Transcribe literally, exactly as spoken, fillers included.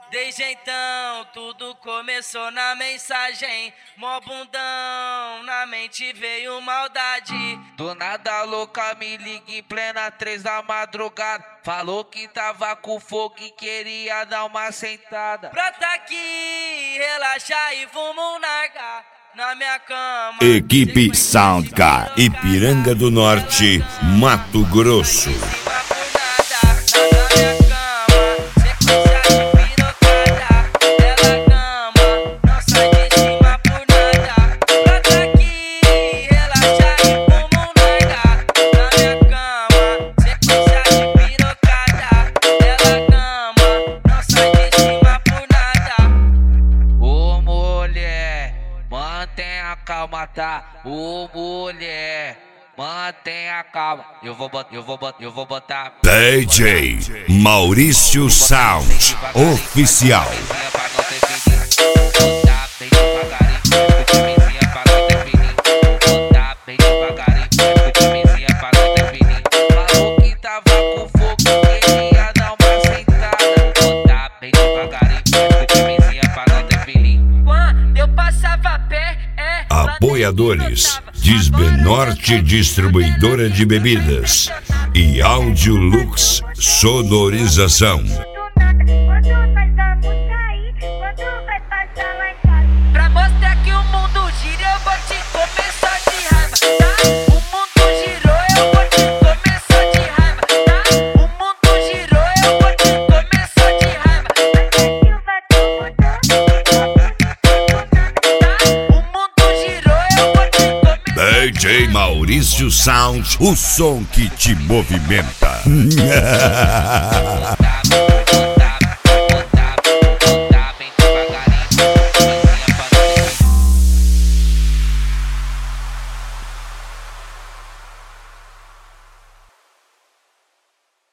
Desde então, tudo começou na mensagem. Mó bundão, na mente veio maldade. Do nada a louca me liga em plena três da madrugada. Falou que tava com fogo e queria dar uma sentada. Brota aqui, relaxa e vamos largar na minha cama. Equipe Soundcar, Ipiranga do Norte, Mato Grosso. Mantenha a calma, tá? Ô mulher, mantenha a calma. Eu vou botar, eu vou botar, eu vou botar. D J Maurício Sound Oficial. Falou que tava com fogo, queria dar uma sentada. Botar bem devagarinho, escute a vizinha pra não ter filhinho. Quando eu passava a pé, é. Apoiadores: Disbenorte Distribuidora de Bebidas e Áudio Lux Sonorização. Pra mostrar que o mundo gira, eu vou te começar de raiva, tá? O mundo girou, eu vou te começar de raiva, tá? O mundo girou, eu vou te começar de raiva. O mundo girou, eu vou te começar. D J Maurício Sound, o som que te movimenta.